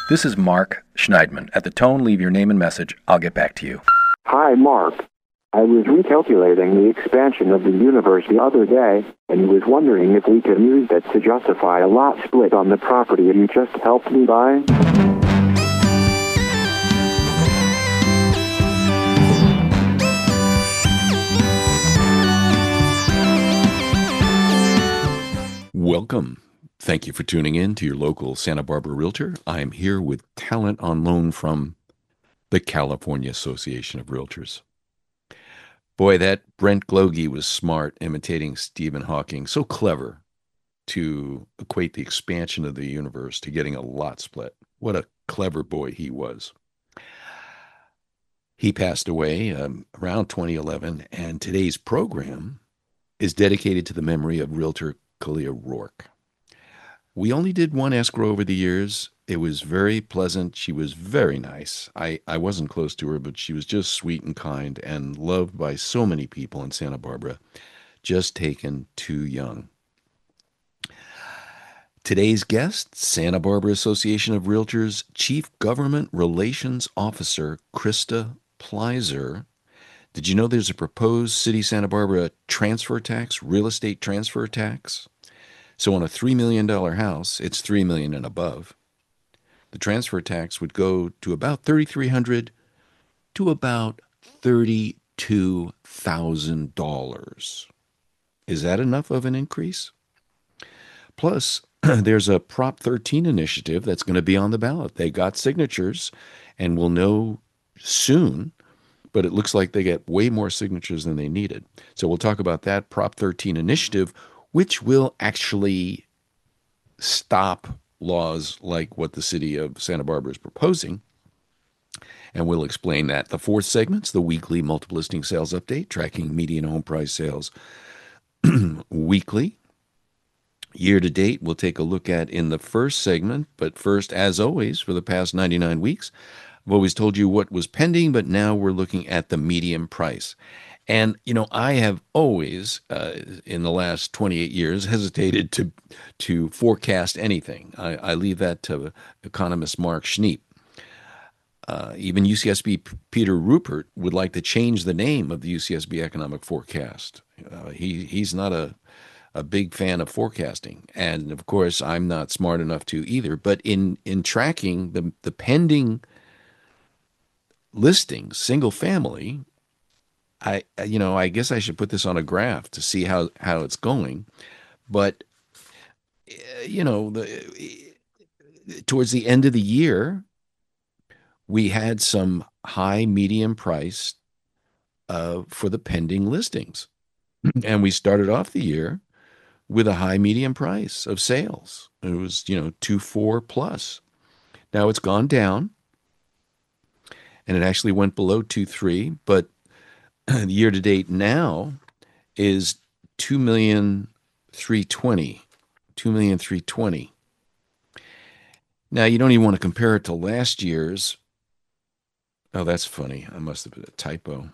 This is Mark Schneidman. At the tone, leave your name and message. I'll get back to you. Hi, Mark. I was recalculating the expansion of the universe the other day and was wondering if we could use that to justify a lot split on the property you just helped me buy. Welcome. Thank you for tuning in to your local Santa Barbara Realtor. I am here with talent on loan from the California Association of Realtors. Boy, that Brent Glogey was smart imitating Stephen Hawking. So clever to equate the expansion of the universe to getting a lot split. What a clever boy he was. He passed away around 2011, and today's program is dedicated to the memory of Realtor Kalia Rourke. We only did one escrow over the years. It was very pleasant. She was very nice. I wasn't close to her, but she was just sweet and kind and loved by so many people in Santa Barbara, just taken too young. Today's guest, Santa Barbara Association of Realtors Chief Government Relations Officer, Krista Pleiser. Did you know there's a proposed City Santa Barbara transfer tax, real estate transfer tax? So on a $3 million house, it's $3 million and above. The transfer tax would go to about $3,300 to about $32,000. Is that enough of an increase? Plus, there's a Prop 13 initiative that's going to be on the ballot. They got signatures, and we'll know soon, but it looks like they get way more signatures than they needed. So we'll talk about that Prop 13 initiative, which will actually stop laws like what the city of Santa Barbara is proposing. And we'll explain that. The fourth segment's the weekly multiple listing sales update, tracking median home price sales weekly. Year to date, we'll take a look at in the first segment. But first, as always, for the past 99 weeks, I've always told you what was pending, but now we're looking at the median price. And, you know, I have always, in the last 28 years, hesitated to forecast anything. I leave that to economist Mark Schneep. Even UCSB Peter Rupert would like to change the name of the UCSB Economic Forecast. He's not a big fan of forecasting. And, of course, I'm not smart enough to either. But in tracking the pending listings, single family, I guess I should put this on a graph to see how it's going. But, towards the end of the year, we had some high median price for the pending listings. And we started off the year with a high median price of sales. It was, 2.4 plus. Now it's gone down, and it actually went below 2.3, but the year to date now is $2,320,000. $2,320,000. Now you don't even want to compare it to last year's. Oh, that's funny. I must have been a typo.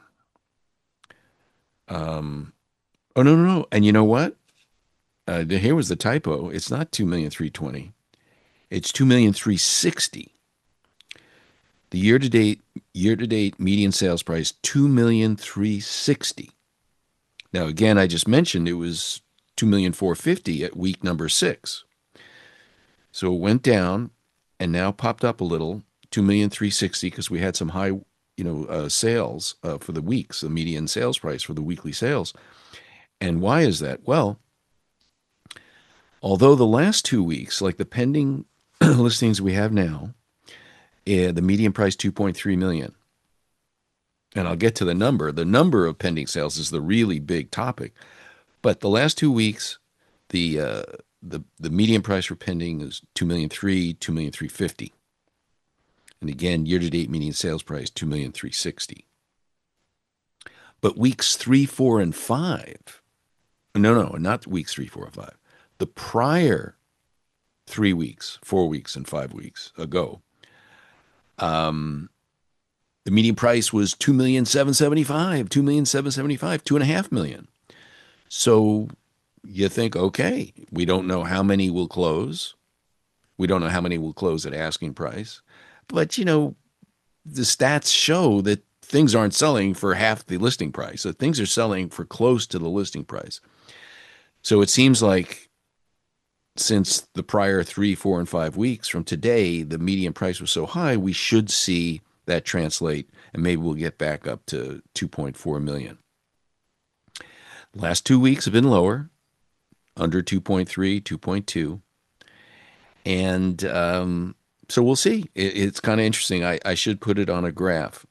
Oh no. And you know what? Here was the typo. It's not $2,320,000. It's $2,360,000. The year to date median sales price, $2,360,000. Now, again, I just mentioned it was $2,450,000 at week number 6. So it went down and now popped up a little, $2,360,000, because we had some high, sales for the weeks, the median sales price for the weekly sales. And why is that? Well, although the last 2 weeks, like the pending listings we have now, the median price $2.3 million. And I'll get to the number. The number of pending sales is the really big topic. But the last 2 weeks, the median price for pending is $2,300,000, $2,350,000. And again, year-to-date median sales price $2,360,000. But weeks 3, 4, and 5, no, not weeks 3, 4, and 5. The prior 3 weeks, 4 weeks, and 5 weeks ago, the median price was $2,775,000, $2,775,000, $2.5 million. So you think, okay, we don't know how many will close. We don't know how many will close at asking price. But, the stats show that things aren't selling for half the listing price. So things are selling for close to the listing price. So it seems like since the prior 3, 4, and 5 weeks from today, the median price was so high, we should see that translate, and maybe we'll get back up to 2.4 million. Last 2 weeks have been lower, under 2.3, 2.2. And so we'll see. It's kind of interesting. I should put it on a graph.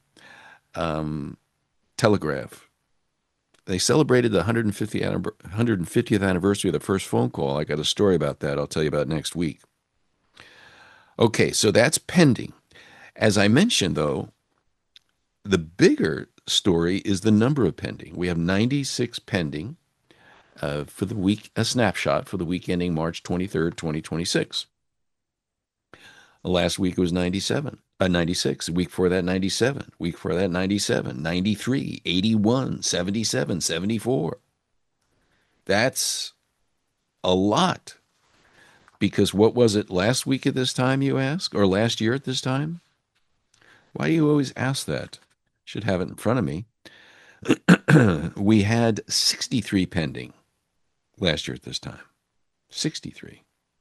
Telegraph. They celebrated the 150th anniversary of the first phone call. I got a story about that I'll tell you about next week. Okay, so that's pending. As I mentioned, though, the bigger story is the number of pending. We have 96 pending for the week, a snapshot for the week ending March 23rd, 2026. Last week it was 96. The week before that, 97. Week before that, 97, 93, 81, 77, 74. That's a lot. Because what was it last week at this time, you ask? Or last year at this time? Why do you always ask that? Should have it in front of me. We had 63 pending last year at this time. 63.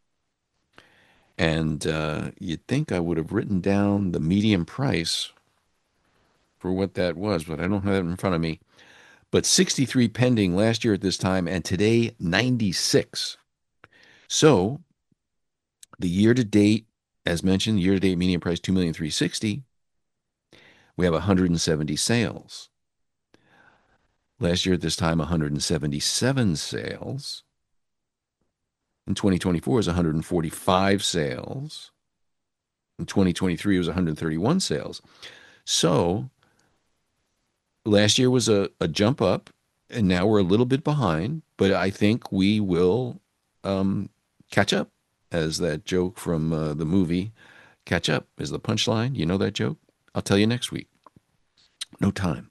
And you'd think I would have written down the median price for what that was, but I don't have that in front of me. But 63 pending last year at this time, and today 96. So the year-to-date, as mentioned, year-to-date median price $2,360,000. We have 170 sales. Last year at this time, 177 sales. In 2024 is 145 sales. In 2023 it was 131 sales. So last year was a jump up, and now we're a little bit behind, but I think we will catch up, as that joke from the movie Catch Up is the punchline. You know that joke? I'll tell you next week. No time.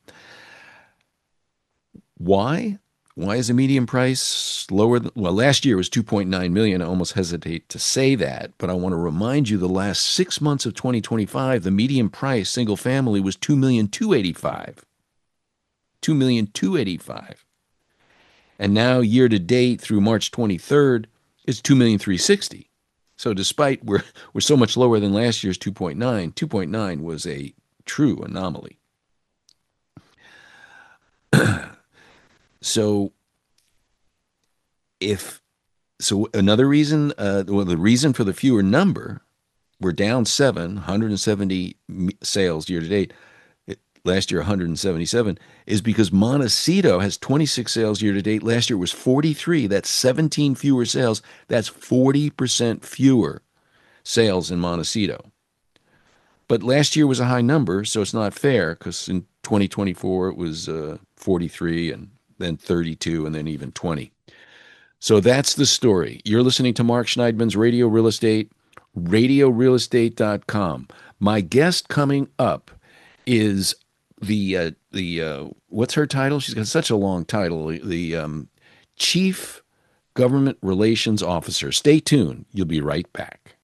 Why? Why is the median price lower? Last year was 2.9 million. I almost hesitate to say that, but I want to remind you the last 6 months of 2025, the median price single family was 2,285,000. 2,285,000. And now year to date through March 23rd is 2,360,000. So despite we're so much lower than last year's 2.9 was a true anomaly. So another reason, the reason for the fewer number, we're down 170 sales year to date. Last year, 177, is because Montecito has 26 sales year to date. Last year was 43. That's 17 fewer sales. That's 40% fewer sales in Montecito. But last year was a high number, so it's not fair, because in 2024 it was 43 and then 32 and then even 20. So that's the story. You're listening to Mark Schneidman's Radio Real Estate, radiorealestate.com. My guest coming up is the what's her title? She's got such a long title. The Chief Government Relations Officer. Stay tuned. You'll be right back.